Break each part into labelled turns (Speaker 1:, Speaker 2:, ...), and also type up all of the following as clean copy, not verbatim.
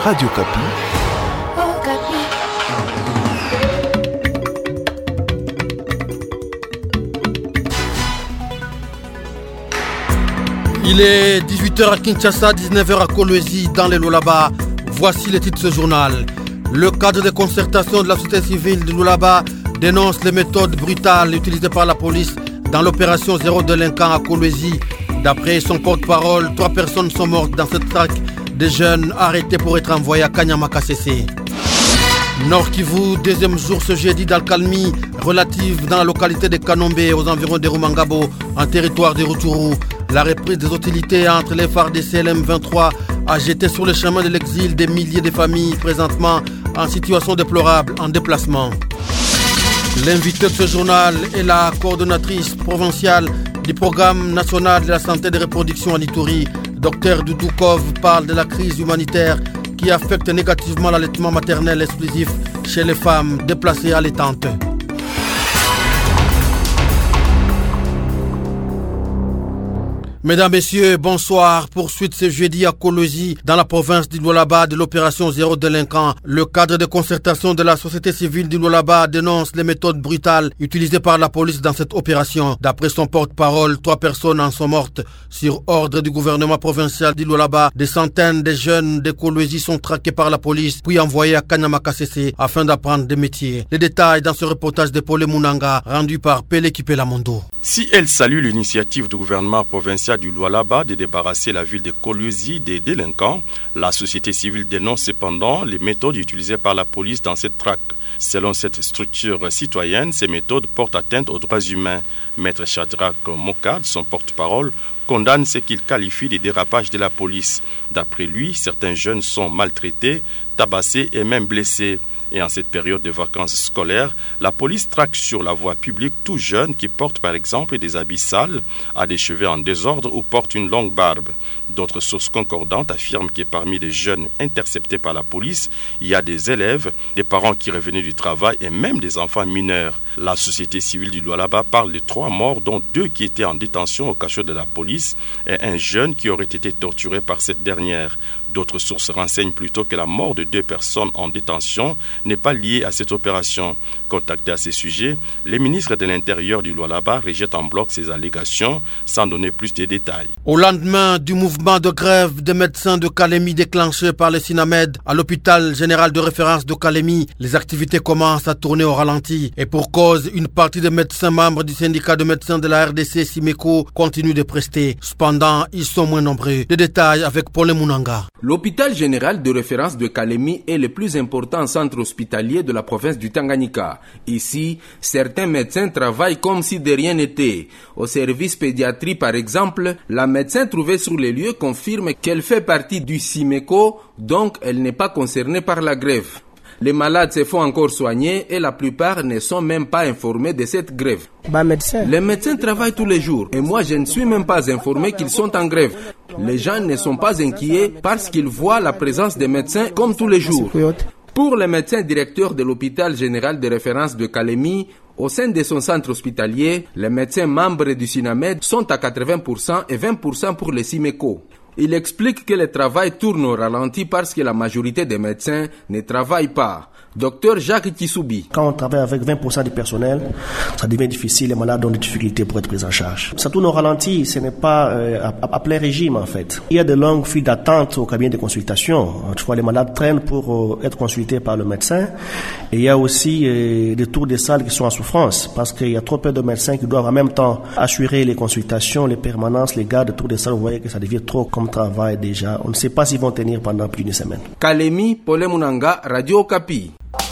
Speaker 1: Radio Kapi.
Speaker 2: Il est 18h à Kinshasa, 19h à Kolwezi, dans les Lualaba. Voici les titres de ce journal. Le cadre de concertation de la société civile de Lualaba dénonce les méthodes brutales utilisées par la police dans l'opération Zéro délinquant à Kolwezi. D'après son porte-parole, 3 personnes sont mortes dans cette traque des jeunes arrêtés pour être envoyés à Kanyama-Kasese. Nord Kivu, deuxième jour ce jeudi d'alcalmie relative dans la localité de Kanombe aux environs de Rumangabo, en territoire de Rutshuru. La reprise des hostilités entre les FARDC et l'M23 a jeté sur le chemin de l'exil des milliers de familles présentement en situation déplorable en déplacement. L'invité de ce journal est la coordonnatrice provinciale du programme national de la santé de reproduction à Ituri. Dr Doudoukov parle de la crise humanitaire qui affecte négativement l'allaitement maternel exclusif chez les femmes déplacées allaitantes. Mesdames, Messieurs, bonsoir. Poursuite ce jeudi à Kolwezi, dans la province du Lualaba, de l'opération Zéro délinquant. Le cadre de concertation de la société civile du Lualaba dénonce les méthodes brutales utilisées par la police dans cette opération. D'après son porte-parole, 3 personnes en sont mortes. Sur ordre du gouvernement provincial du Lualaba, des centaines de jeunes de Kolwezi sont traqués par la police, puis envoyés à Kanyama-Kasese afin d'apprendre des métiers. Les détails dans ce reportage de Paul Munanga, rendu par Pele Kipelamondo.
Speaker 3: Si elle salue l'initiative du gouvernement provincial du Lualaba de débarrasser la ville de Kolwezi des délinquants, la société civile dénonce cependant les méthodes utilisées par la police dans cette traque. Selon cette structure citoyenne, ces méthodes portent atteinte aux droits humains. Maître Shadrach Mokad, son porte-parole, condamne ce qu'il qualifie de dérapage de la police. D'après lui, certains jeunes sont maltraités, tabassés et même blessés. Et en cette période de vacances scolaires, la police traque sur la voie publique tout jeune qui porte par exemple des habits sales, a des cheveux en désordre ou porte une longue barbe. D'autres sources concordantes affirment que parmi les jeunes interceptés par la police, il y a des élèves, des parents qui revenaient du travail et même des enfants mineurs. La société civile du Lualaba parle de 3 morts, dont 2 qui étaient en détention au cachot de la police et un jeune qui aurait été torturé par cette dernière. D'autres sources renseignent plutôt que la mort de 2 personnes en détention n'est pas liée à cette opération. Contacté à ce sujet, le ministre de l'Intérieur du Lualaba rejette en bloc ces allégations sans donner plus de détails.
Speaker 2: Au lendemain du mouvement de grève des médecins de Kalemi déclenché par le Sinamed à l'hôpital général de référence de Kalemi, les activités commencent à tourner au ralenti. Et pour cause, une partie des médecins membres du syndicat de médecins de la RDC Simeco continue de prester. Cependant, ils sont moins nombreux. Des détails avec Paul Munanga.
Speaker 4: L'hôpital général de référence de Kalemi est le plus important centre hospitalier de la province du Tanganyika. Ici, certains médecins travaillent comme si de rien n'était. Au service pédiatrie, par exemple, la médecin trouvée sur les lieux confirme qu'elle fait partie du Simeco, donc elle n'est pas concernée par la grève. Les malades se font encore soigner et la plupart ne sont même pas informés de cette grève. Les médecins travaillent tous les jours et moi je ne suis même pas informé qu'ils sont en grève. Les gens ne sont pas inquiets parce qu'ils voient la présence des médecins comme tous les jours. Pour le médecin directeur de l'hôpital général de référence de Kalemi, au sein de son centre hospitalier, les médecins membres du Sinamed sont à 80% et 20% pour les Simeco. Il explique que le travail tourne au ralenti parce que la majorité des médecins ne travaillent pas. Docteur Jacques Kissoubi.
Speaker 5: Quand on travaille avec 20% du personnel, ça devient difficile, les malades ont des difficultés pour être pris en charge. Ça tourne au ralenti, ce n'est pas à plein régime en fait. Il y a de longues files d'attente au cabinet de consultation. Tu vois, les malades traînent pour être consultés par le médecin. Et il y a aussi des tours de salle qui sont en souffrance parce qu'il y a trop peu de médecins qui doivent en même temps assurer les consultations, les permanences, les gardes de tours de salle. Vous voyez que ça devient trop comme travail déjà. On ne sait pas s'ils vont tenir pendant plus d'une semaine.
Speaker 4: Kalemi, Paul Munanga, Radio Kapi.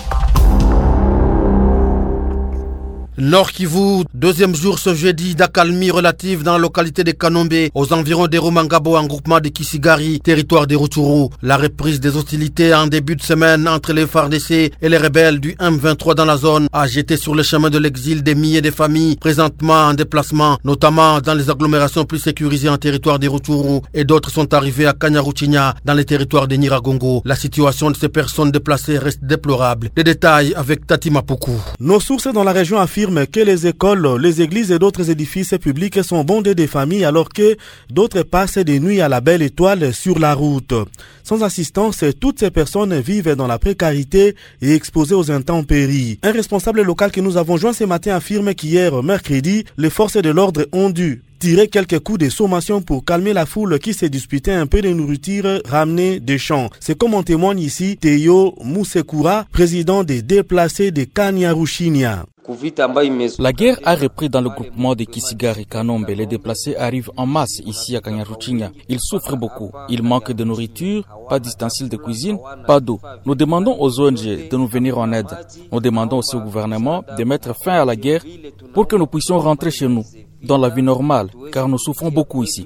Speaker 2: Nord Kivu, deuxième jour ce jeudi d'accalmie relative dans la localité de Kanombe, aux environs de Rumangabo en groupement de Kisigari, territoire de Rutshuru. La reprise des hostilités en début de semaine entre les FARDC et les rebelles du M23 dans la zone a jeté sur le chemin de l'exil des milliers de familles présentement en déplacement, notamment dans les agglomérations plus sécurisées en territoire de Rutshuru, et d'autres sont arrivés à Kanyaruchinya dans les territoires de Nyiragongo. La situation de ces personnes déplacées reste déplorable. Les détails avec Tati Mapuku.
Speaker 6: Nos sources dans la région affirment
Speaker 1: affirme que les écoles, les églises et d'autres édifices publics sont bondés de familles alors que d'autres passent des nuits à la belle étoile sur la route. Sans assistance, toutes ces personnes vivent dans la précarité et exposées aux intempéries. Un responsable local que nous avons joint ce matin affirme qu'hier, mercredi, les forces de l'ordre ont dû tirer quelques coups de sommation pour calmer la foule qui s'est disputée un peu de nourriture ramenée des champs. C'est comme en témoigne ici Théo Moussekoura, président des déplacés de Kanyaruchinia.
Speaker 6: La guerre a repris dans le groupement de Kisigar et Kanombe. Les déplacés arrivent en masse ici à Kanyaruchinia. Ils souffrent beaucoup. Il manque de nourriture, pas d'ustensiles de cuisine, pas d'eau. Nous demandons aux ONG de nous venir en aide. Nous demandons aussi au gouvernement de mettre fin à la guerre pour que nous puissions rentrer chez nous dans la vie normale, car nous souffrons beaucoup ici.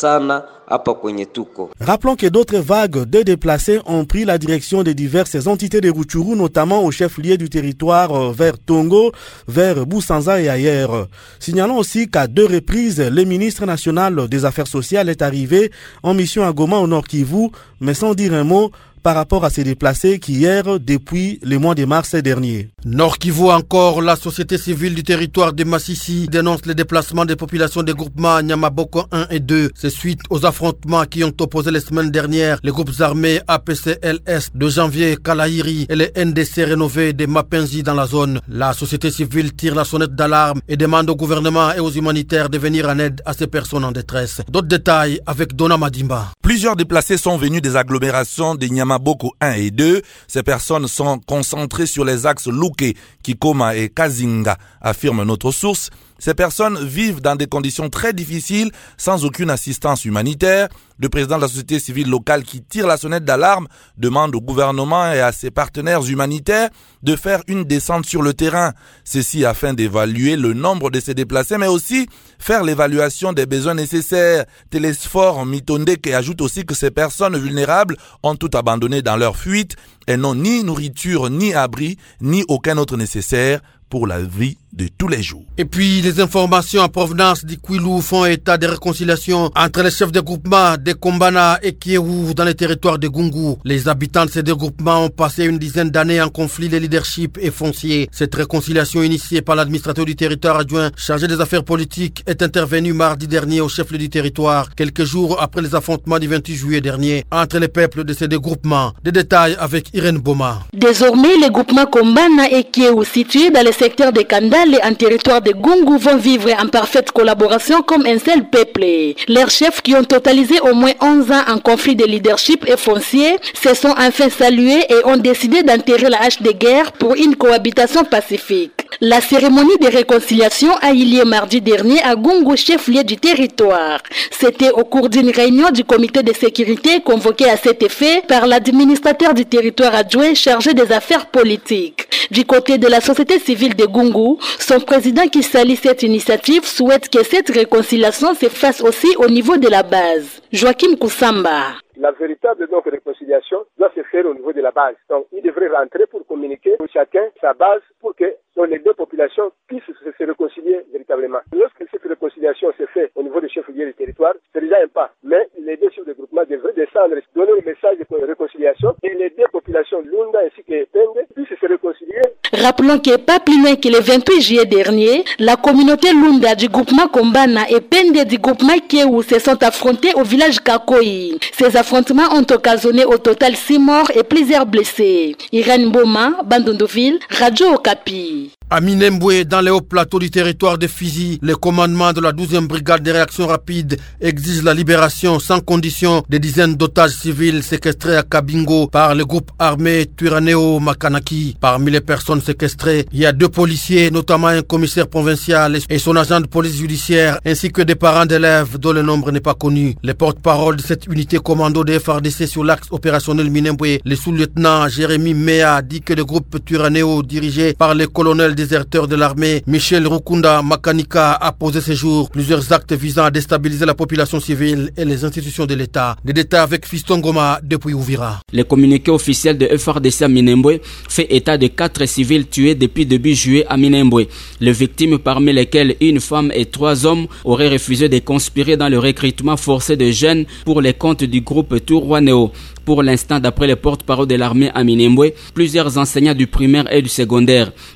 Speaker 1: Rappelons que d'autres vagues de déplacés ont pris la direction des diverses entités de Rutshuru, notamment au chef-lieu du territoire vers Tongo, vers Busanza et ailleurs. Signalons aussi qu'à 2 reprises, le ministre national des Affaires sociales est arrivé en mission à Goma au Nord Kivu, mais sans dire un mot par rapport à ces déplacés qui hier, depuis le mois de mars dernier.
Speaker 2: Nord Kivu encore, la société civile du territoire de Massissi dénonce les déplacements des populations des groupements Nyamaboko 1 et 2. C'est suite aux affrontements qui ont opposé les semaines dernières les groupes armés APCLS de Janvier, Kalahiri et les NDC rénovés de Mapenzi dans la zone. La société civile tire la sonnette d'alarme et demande au gouvernement et aux humanitaires de venir en aide à ces personnes en détresse. D'autres détails avec Dona Madimba.
Speaker 7: Plusieurs déplacés sont venus des agglomérations de Nyamaboko 1 et 2. Ces personnes sont concentrées sur les axes Luke, Kikoma et Kazinga, affirme notre source. Ces personnes vivent dans des conditions très difficiles, sans aucune assistance humanitaire. Le président de la société civile locale qui tire la sonnette d'alarme demande au gouvernement et à ses partenaires humanitaires de faire une descente sur le terrain. Ceci afin d'évaluer le nombre de ces déplacés, mais aussi faire l'évaluation des besoins nécessaires. Télésphore Mitondeke ajoute aussi que ces personnes vulnérables ont tout abandonné dans leur fuite et n'ont ni nourriture, ni abri, ni aucun autre nécessaire pour la vie de tous les jours.
Speaker 2: Et puis, les informations en provenance d'Ikwilou font état de réconciliation entre les chefs de groupement de Kombana et Kiewu dans les territoires de Gungu. Les habitants de ces deux groupements ont passé une dizaine d'années en conflit de leadership et foncier. Cette réconciliation initiée par l'administrateur du territoire adjoint chargé des affaires politiques est intervenue mardi dernier au chef-lieu du territoire, quelques jours après les affrontements du 28 juillet dernier entre les peuples de ces deux groupements. Des détails avec Irène Boma.
Speaker 8: Désormais, les groupements Kombana et Kiewu situés dans le secteur de Kandal et en territoire de Gungu vont vivre en parfaite collaboration comme un seul peuple. Leurs chefs qui ont totalisé au moins 11 ans en conflit de leadership et foncier se sont enfin salués et ont décidé d'enterrer la hache de guerre pour une cohabitation pacifique. La cérémonie de réconciliation a eu lieu mardi dernier à Gungu, chef-lieu du territoire. C'était au cours d'une réunion du comité de sécurité convoqué à cet effet par l'administrateur du territoire adjoint chargé des affaires politiques. Du côté de la société civile de Gungu, son président qui salue cette initiative souhaite que cette réconciliation se fasse aussi au niveau de la base. Joachim Koussamba.
Speaker 9: La véritable réconciliation doit se faire au niveau de la base. Donc, il devrait rentrer pour communiquer pour chacun sa base pour que les deux populations puissent se réconcilier véritablement. Lorsque cette réconciliation se fait au niveau des chefs-lieux du territoire, c'est déjà un pas. Mais les deux chefs de groupement devraient descendre, donner un message de réconciliation et les deux populations, Lunda ainsi que Pende, puissent se réconcilier.
Speaker 8: Rappelons que pas plus loin que le 28 juillet dernier, la communauté Lunda du groupement Kombana et Pende du groupement Kiewu se sont affrontés au village Kakoyi. Ces affrontements ont occasionné au total 6 morts et plusieurs blessés. Irène Boma, Bandondoville, Radio Okapi.
Speaker 2: À Minembwe, dans les hauts plateaux du territoire de Fizi, le commandement de la 12e brigade de réaction rapide exige la libération sans condition des dizaines d'otages civils séquestrés à Kabingo par le groupe armé Twirwaneho Makanaki. Parmi les personnes séquestrées, il y a 2 policiers, notamment un commissaire provincial et son agent de police judiciaire, ainsi que des parents d'élèves dont le nombre n'est pas connu. Le porte-parole de cette unité commando de FRDC sur l'axe opérationnel Minembwe, le sous-lieutenant Jérémy Mea, dit que le groupe Twirwaneho dirigé par le colonel déserteur de l'armée Michel Rukunda Makanika a posé ces jours plusieurs actes visant à déstabiliser la population civile et les institutions de l'État. Des détails avec Fiston Goma depuis Ouvira.
Speaker 10: Le communiqué officiel de FRDC à Minembwe fait état de 4 civils tués depuis début juillet à Minembwe. Les victimes, parmi lesquelles une femme et 3 hommes, auraient refusé de conspirer dans le recrutement forcé de jeunes pour les comptes du groupe Twirwaneho. Pour l'instant, d'après le porte-parole de l'armée à Minembwe, plusieurs enseignants du primaire et du secondaire, ainsi que des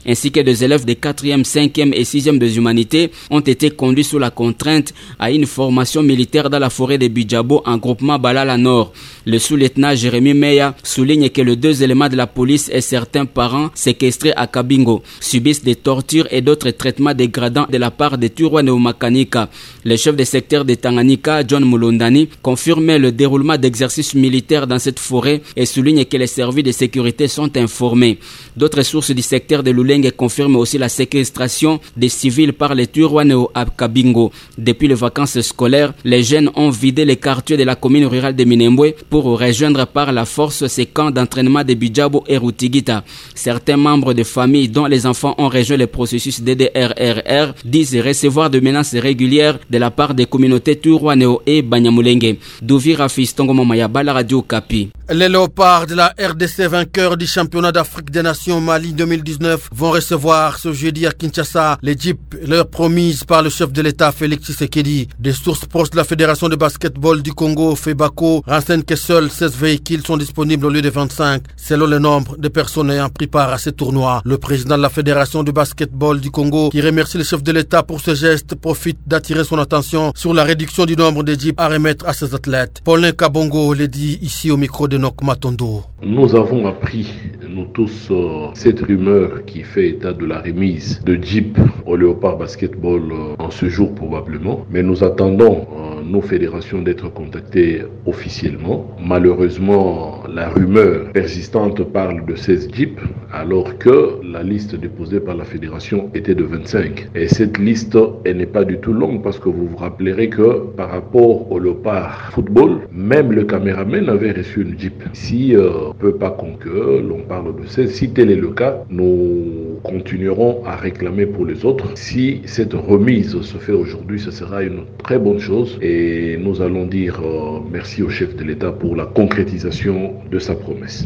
Speaker 10: des élèves des 4e, 5e et 6e des humanités ont été conduits sous la contrainte à une formation militaire dans la forêt de Bijabo en groupement Balala Nord. Le sous-lieutenant Jérémy Meya souligne que les 2 éléments de la police et certains parents séquestrés à Kabingo subissent des tortures et d'autres traitements dégradants de la part des Turwanéo Makanika. Le chef de secteur de Tanganyika, John Mulondani, confirme le déroulement d'exercices militaires dans cette forêt et souligne que les services de sécurité sont informés. D'autres sources du secteur de Lulenge confirment aussi la séquestration des civils par les Turwanéo à Kabingo. Depuis les vacances scolaires, les jeunes ont vidé les quartiers de la commune rurale de Minembwe pour rejoindre par la force ces camps d'entraînement de Bijabo et Rutigita. Certains membres de familles dont les enfants ont rejoint le processus DDRRR disent recevoir de menaces régulières de la part des communautés Turwanéo et Banyamulenge. Douvira Fistongo Momayaba, la radio Kapi.
Speaker 2: Les léopards de la RDC, vainqueurs du championnat d'Afrique des Nations Mali 2019, vont recevoir ce jeudi à Kinshasa les jeeps leur promises par le chef de l'État Félix Tshisekedi. Des sources proches de la Fédération de basketball du Congo, FEBACO, renseignent que seuls 16 véhicules sont disponibles au lieu de 25, selon le nombre de personnes ayant pris part à ce tournoi. Le président de la Fédération de basketball du Congo, qui remercie le chef de l'État pour ce geste, profite d'attirer son attention sur la réduction du nombre de jeeps à remettre à ses athlètes. Paulin Kabongo le dit ici au micro de Nok Matondo.
Speaker 11: Nous avons appris, nous tous, cette rumeur qui fait état de la remise de Jeep au Léopard Basketball en ce jour probablement. Mais nous attendons nos fédérations d'être contactées officiellement. Malheureusement, la rumeur persistante parle de 16 Jeeps alors que la liste déposée par la fédération était de 25. Et cette liste, elle n'est pas du tout longue parce que vous vous rappellerez que par rapport au Léopard Football, même le caméraman avait reçu une Jeep. Si on ne peut pas conclure, l'on parle de 16. Si tel est le cas, nous continuerons à réclamer pour les autres. Si cette remise se fait aujourd'hui, ce sera une très bonne chose et nous allons dire merci au chef de l'État pour la concrétisation de sa promesse.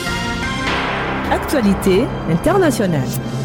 Speaker 12: Actualité internationale.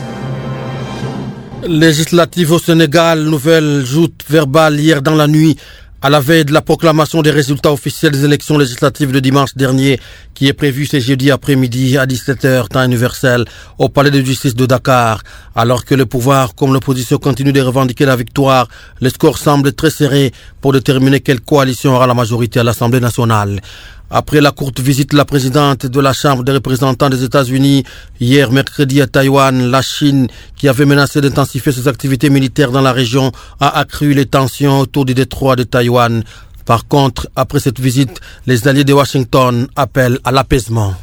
Speaker 2: Législative au Sénégal, nouvelle joute verbale hier dans la nuit à la veille de la proclamation des résultats officiels des élections législatives de dimanche dernier, qui est prévue ce jeudi après-midi à 17h, temps universel, au palais de justice de Dakar. Alors que le pouvoir comme l'opposition continuent de revendiquer la victoire, le score semble très serré pour déterminer quelle coalition aura la majorité à l'Assemblée nationale. Après la courte visite de la présidente de la Chambre des représentants des États-Unis hier mercredi à Taïwan, la Chine, qui avait menacé d'intensifier ses activités militaires dans la région, a accru les tensions autour du détroit de Taïwan. Par contre, après cette visite, les alliés de Washington appellent à l'apaisement.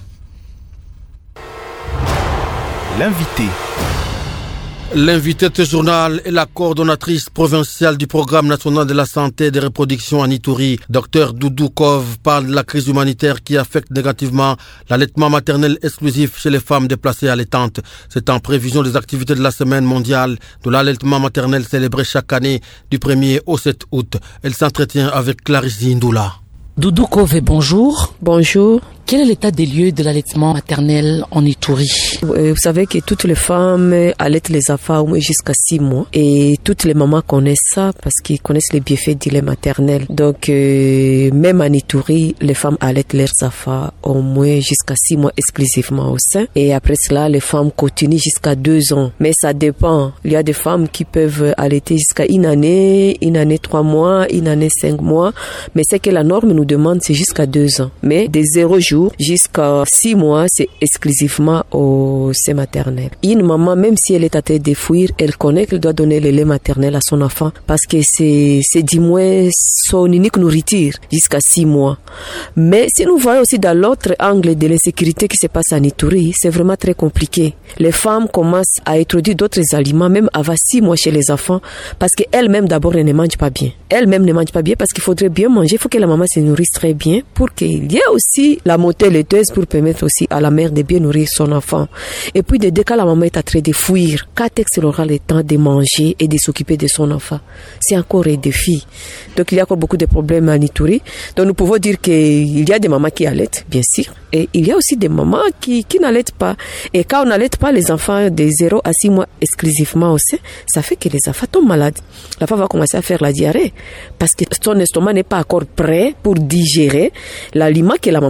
Speaker 2: L'invité de ce journal est la coordonnatrice provinciale du programme national de la santé et de reproduction en Ituri. Dr Doudou Kov parle de la crise humanitaire qui affecte négativement l'allaitement maternel exclusif chez les femmes déplacées allaitantes. C'est en prévision des activités de la semaine mondiale de l'allaitement maternel célébrée chaque année du 1er au 7 août. Elle s'entretient avec Clarisse Ndoula.
Speaker 13: Doudou Kove, bonjour.
Speaker 12: Bonjour.
Speaker 13: Quel est l'état des lieux de l'allaitement maternel en Ituri?
Speaker 12: Vous savez que toutes les femmes allaitent les enfants au moins jusqu'à 6 mois. Et toutes les mamans connaissent ça parce qu'ils connaissent les bienfaits du lait maternel. Donc, même en Ituri, les femmes allaitent leurs enfants au moins jusqu'à 6 mois exclusivement au sein. Et après cela, les femmes continuent jusqu'à 2 ans. Mais ça dépend. Il y a des femmes qui peuvent allaiter jusqu'à 1 année, 3 mois, 1 année 5 mois. Mais c'est que la norme nous demande, c'est jusqu'à 2 ans. Mais des 0 jours jusqu'à 6 mois, c'est exclusivement au sein maternel. Une maman, même si elle est à tête de fuir, elle connaît qu'elle doit donner le lait maternel à son enfant parce que c'est du moins son unique nourriture jusqu'à 6 mois. Mais si nous voyons aussi dans l'autre angle de l'insécurité qui se passe en Ituri, c'est vraiment très compliqué. Les femmes commencent à introduire d'autres aliments même avant 6 mois chez les enfants parce qu'elles-mêmes d'abord ne mangent pas bien. Elles-mêmes ne mangent pas bien parce qu'il faudrait bien manger, il faut que la maman se nourrisse très bien pour qu'il y ait aussi la montée laiteuse pour permettre aussi à la mère de bien nourrir son enfant. Et puis dès que la maman est en train de fuir, quand elle aura le temps de manger et de s'occuper de son enfant, c'est encore un défi. Donc il y a encore beaucoup de problèmes en Ituri. Donc nous pouvons dire qu'il y a des mamans qui allaitent, bien sûr, et il y a aussi des mamans qui n'allaitent pas. Et quand on n'allaite pas les enfants de 0 à 6 mois exclusivement au sein, ça fait que les enfants tombent malades. La femme va commencer à faire la diarrhée parce que son estomac n'est pas encore prêt pour digérer l'aliment que la maman va commencer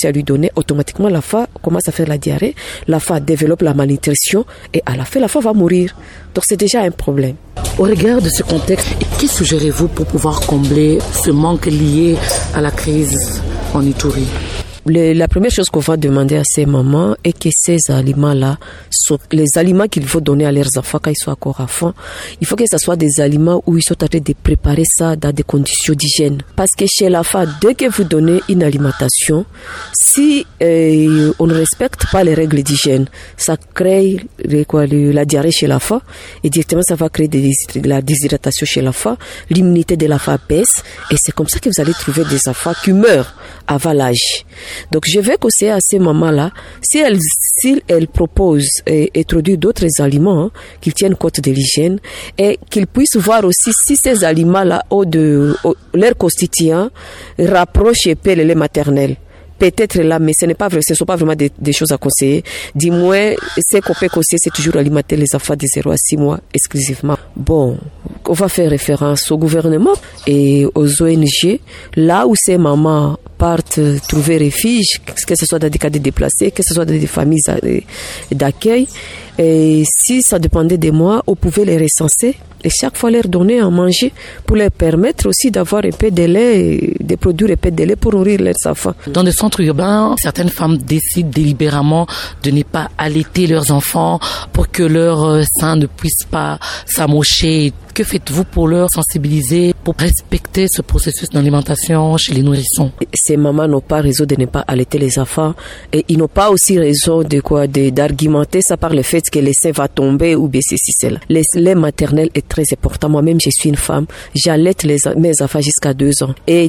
Speaker 12: commencé à lui donner, automatiquement la femme commence à faire la diarrhée, la femme développe la malnutrition et à la fin la femme va mourir. Donc c'est déjà un problème.
Speaker 13: Au regard de ce contexte, que suggérez-vous pour pouvoir combler ce manque lié à la crise en Ituri?
Speaker 12: La première chose qu'on va demander à ces mamans est que ces aliments-là, les aliments qu'il faut donner à leurs enfants quand ils sont encore enfants, il faut que ce soit des aliments où ils sont en train de préparer ça dans des conditions d'hygiène. Parce que chez la femme, dès que vous donnez une alimentation, si on ne respecte pas les règles d'hygiène, ça crée la diarrhée chez la femme et directement ça va créer la déshydratation chez la femme, l'immunité de la femme baisse et c'est comme ça que vous allez trouver des enfants qui meurent avant l'âge. Donc je vais conseiller à ces mamans-là, si elles proposent et introduisent d'autres aliments qui tiennent compte de l'hygiène et qu'ils puissent voir aussi si ces aliments-là leur constituant rapprochent et paient le lait maternel. Peut-être là, mais ce ne sont pas vraiment des choses à conseiller. Du moins, ce qu'on peut conseiller, c'est toujours alimenter les enfants de 0 à 6 mois exclusivement. Bon, on va faire référence au gouvernement et aux ONG, là où ces mamans partent trouver refuge, que ce soit dans des cas de déplacés, que ce soit dans des familles d'accueil. Et si ça dépendait de moi, on pouvait les recenser et chaque fois leur donner à manger pour leur permettre aussi d'avoir un peu de lait, de produire un peu de lait pour nourrir leurs enfants.
Speaker 13: Dans des centres urbains, certaines femmes décident délibérément de ne pas allaiter leurs enfants pour que leur sein ne puisse pas s'amocher. Que faites-vous pour leur sensibiliser, pour respecter ce processus d'alimentation chez les nourrissons?
Speaker 12: Ces mamans n'ont pas raison de ne pas allaiter les enfants et ils n'ont pas aussi raison d'argumenter ça par le fait que le sein va tomber ou baisser si c'est là. Le lait maternel est très important. Moi-même, je suis une femme. J'allaite mes enfants jusqu'à 2 ans. Et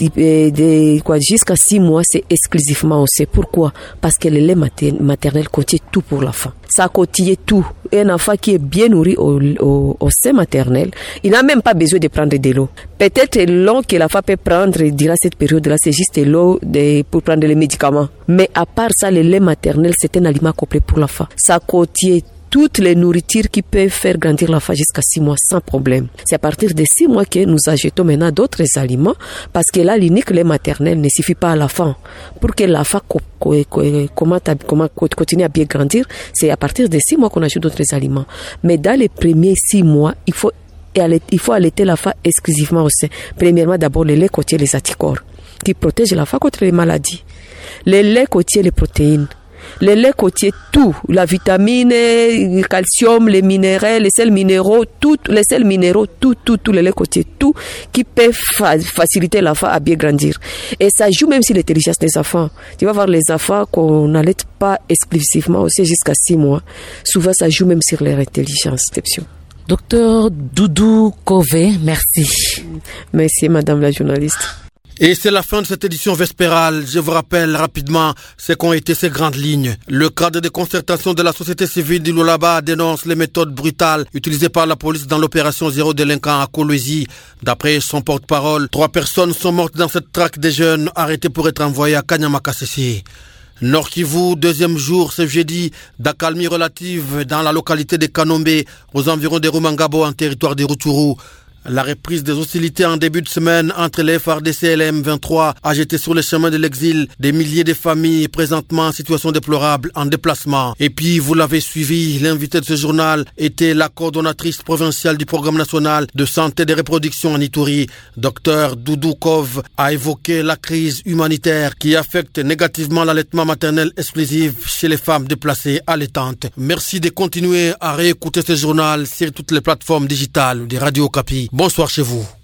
Speaker 12: jusqu'à 6 mois, c'est exclusivement au sein. Pourquoi? Parce que le lait maternel contient tout pour l'enfant. Ça contient tout. Un enfant qui est bien nourri au sein maternel, il n'a même pas besoin de prendre de l'eau. Peut-être l'eau que la femme peut prendre durant cette période-là, c'est juste l'eau pour prendre les médicaments. Mais à part ça, le lait maternel, c'est un aliment complet pour l'enfant. Ça contient toutes les nourritures qui peuvent faire grandir l'enfant jusqu'à 6 mois sans problème. C'est à partir de 6 mois que nous ajoutons maintenant d'autres aliments parce que là, l'unique lait maternel ne suffit pas à l'enfant. Pour que l'enfant continue à bien grandir, c'est à partir de 6 mois qu'on ajoute d'autres aliments. Mais dans les premiers 6 mois, il faut allaiter l'enfant exclusivement au sein. Premièrement, d'abord, le lait contient les anticorps qui protègent l'enfant contre les maladies. Le lait contient les protéines. Le lait contient tout, la vitamine, le calcium, les minéraux, les sels minéraux, tout le lait contient tout qui peut faciliter l'enfant à bien grandir. Et ça joue même sur l'intelligence des enfants. Tu vas voir les enfants qu'on n'allaite pas exclusivement aussi jusqu'à 6 mois. Souvent, ça joue même sur leur intelligence.
Speaker 13: Docteur Doudou Kové, merci.
Speaker 12: Merci, madame la journaliste.
Speaker 2: Et c'est la fin de cette édition vespérale. Je vous rappelle rapidement ce qu'ont été ces grandes lignes. Le cadre de concertation de la société civile du Lualaba dénonce les méthodes brutales utilisées par la police dans l'opération Zéro délinquant à Kolwezi. D'après son porte-parole, 3 personnes sont mortes dans cette traque des jeunes arrêtés pour être envoyés à Kanyama-Kasese. Nord Kivu, 2e jour ce jeudi d'accalmie relative dans la localité de Kanombe, aux environs de Rumangabo en territoire de Rutshuru. La reprise des hostilités en début de semaine entre les FARDC et les M23 a jeté sur le chemin de l'exil des milliers de familles présentement en situation déplorable en déplacement. Et puis, vous l'avez suivi, l'invité de ce journal était la coordonnatrice provinciale du programme national de santé et de reproduction en Ituri. Dr Doudou Kové a évoqué la crise humanitaire qui affecte négativement l'allaitement maternel exclusif chez les femmes déplacées allaitantes. Merci de continuer à réécouter ce journal sur toutes les plateformes digitales de Radio Okapi. Bonsoir chez vous.